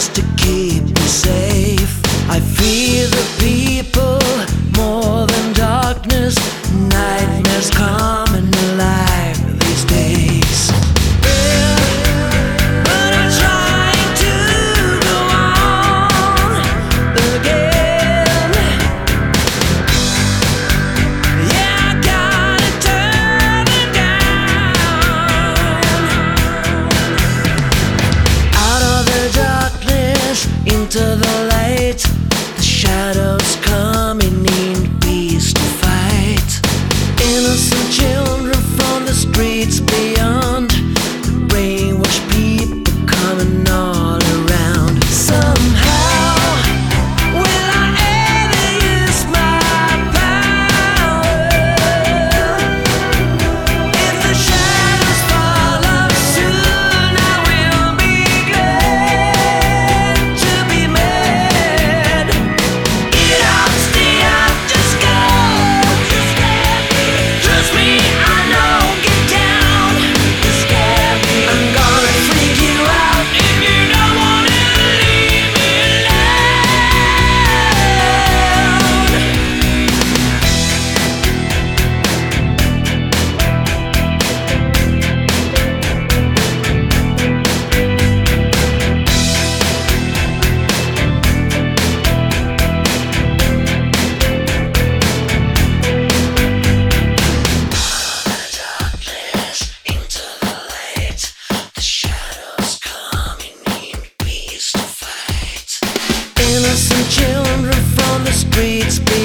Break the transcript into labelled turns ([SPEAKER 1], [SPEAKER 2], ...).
[SPEAKER 1] just to keep me safe. I fear the people more than darkness. Nightmares coming alive these days. But I'm trying to go on again. Yeah, I gotta turn it down. Out of the darkness into the light, the shadows coming in peace to fight. Innocent children from the streets beyond, the brainwashed people coming all around. Somehow will I ever use my power? If the shadows fall off soon, I will be glad to be mad. Get out, stay out, just go. Trust me, I know, get down. I'm gonna freak you out if you don't wanna leave me alone. Darkness into the light, the shadows coming in peace to fight. Innocent children from the streets